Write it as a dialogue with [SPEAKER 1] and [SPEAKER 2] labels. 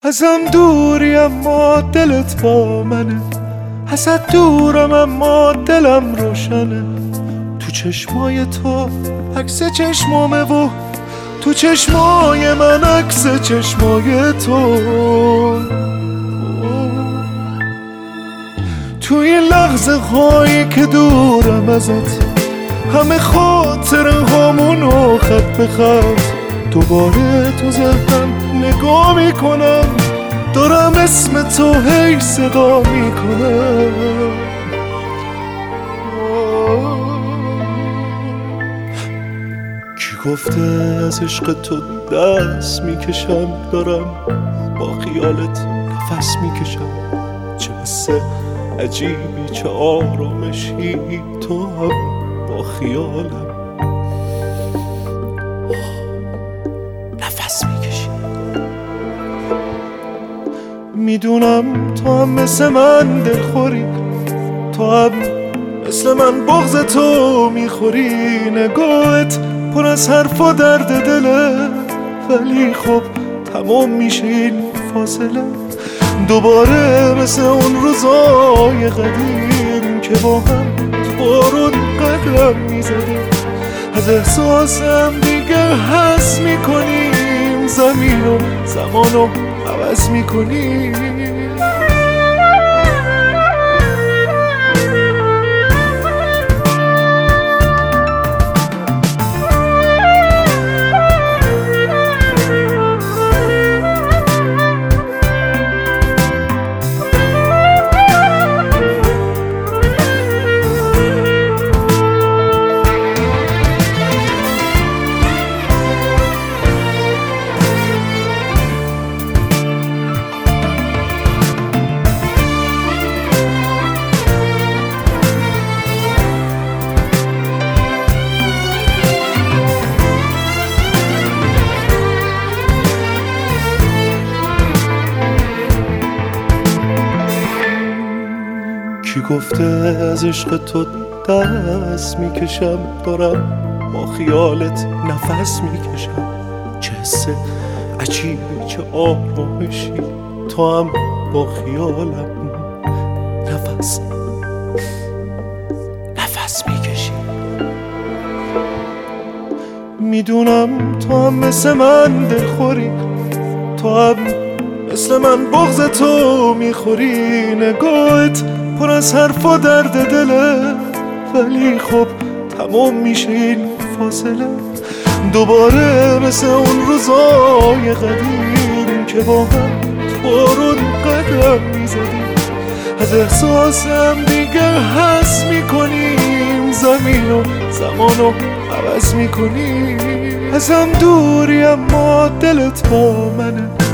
[SPEAKER 1] ازم دوری اما دلت با منه، ازت دورم اما دلم روشنه. تو چشمای تو عکس چشمامه و تو چشمای من عکس چشمای تو. تو این لحظه هایی که دورم ازت، همه خاطر هامونو خط به خط دوباره تو ذهنم نگاه میکنم، دارم اسم تو هی صدا میکنم. کی گفته از عشق تو دست میکشم، دارم با خیالت نفس میکشم. چه حس عجیبی، چه آرامشی، تو هم با خیالم نفس میکشی. میدونم تو هم مثل من دلخوری، تو هم مثل من بغض تو میخوری. نگاهت پر از حرف و درد دله، ولی خب تمام میشه این فاصله. دوباره مثل اون روزای قدیم که با هم بارون قدم میزدیم. از احساسم دیگه حس میکنیم، زمین و زمانو عوض میکنیم. کی گفته از عشق تو دست میکشم، دارم با خیالت نفس میکشم. چه حس عجیبی، چه آرامشی، تو هم با خیالم نفس میکشی. میدونم تو هم مثل من دلخوری، تو هم مثل من بغض تو میخوری. نگاهت پر از حرف و درد دله، ولی خب تمام میشه این فاصله. دوباره مثل اون روزای قدیم که با هم بارون قدم میزدیم. از احساسم دیگه حس میکنیم، زمین و زمانو عوض میکنیم. ازم دوری اما دلت با منه،